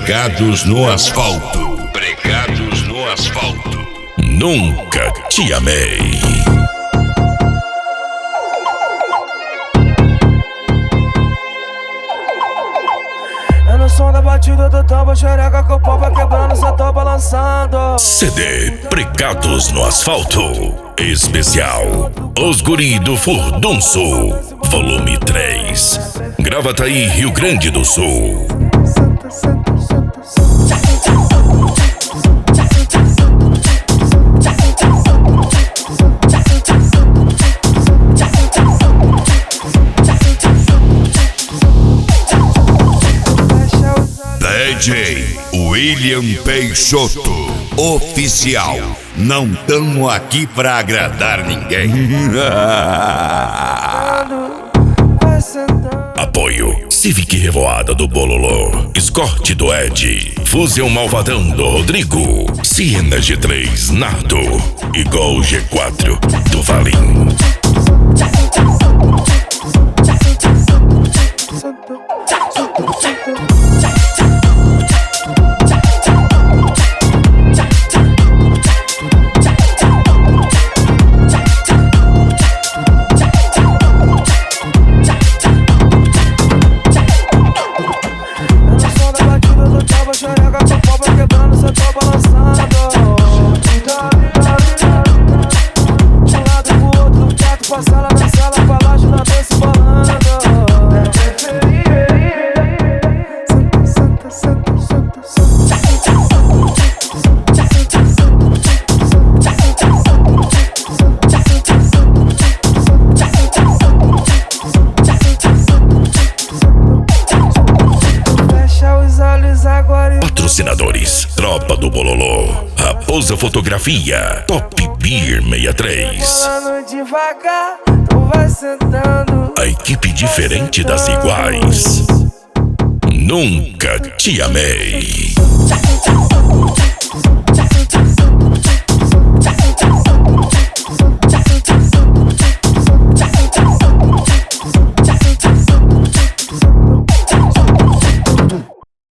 Pregados no asfalto. Pregados no asfalto. Nunca te amei. É no som da batida do tambo, xereca com o pau vai quebrando, só tô balançando. CD Pregados no Asfalto. Especial Os Guri do Furdunço, volume 3. Gravataí, Rio Grande do Sul. DJ William Peixoto, oficial. Não tamo aqui pra agradar ninguém. Apoio Civic Revoada do Bololô, Escorte do Ed, Fusão Malvadão do Rodrigo, Siena G3 Nardo e Gol G4 do Valim. Patrocinadores: Tropa do Bololô, Raposa Fotografia, Top Beer 63. Devagar, tu vai sentando. A equipe diferente das iguais. Nunca te amei.